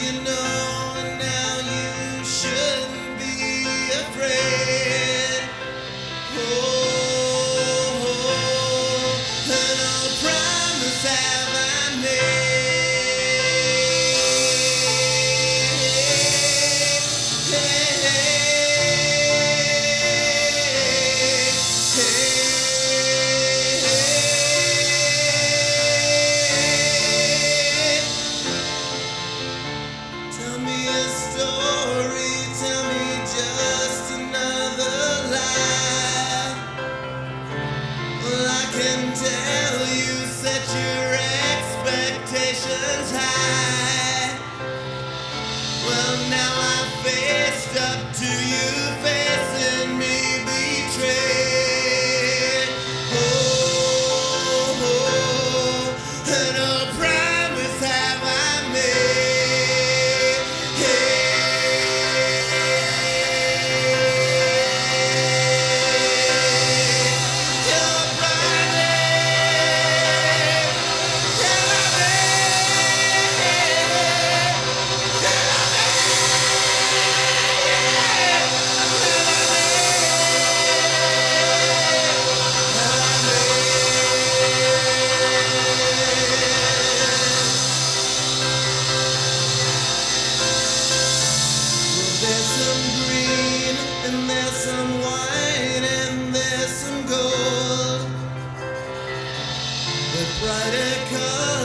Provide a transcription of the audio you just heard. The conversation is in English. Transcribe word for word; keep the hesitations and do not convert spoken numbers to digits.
you know, and now you shouldn't be afraid. Oh, and a promise have I made. Hey, tell me a story, tell me just another lie. Well, I can tell you set your expectations high. Well, now I faced up to you, facing me betrayed. Oh, oh, and a promise have I made. Your There's some green, and there's some white, and there's some gold. But brighter colors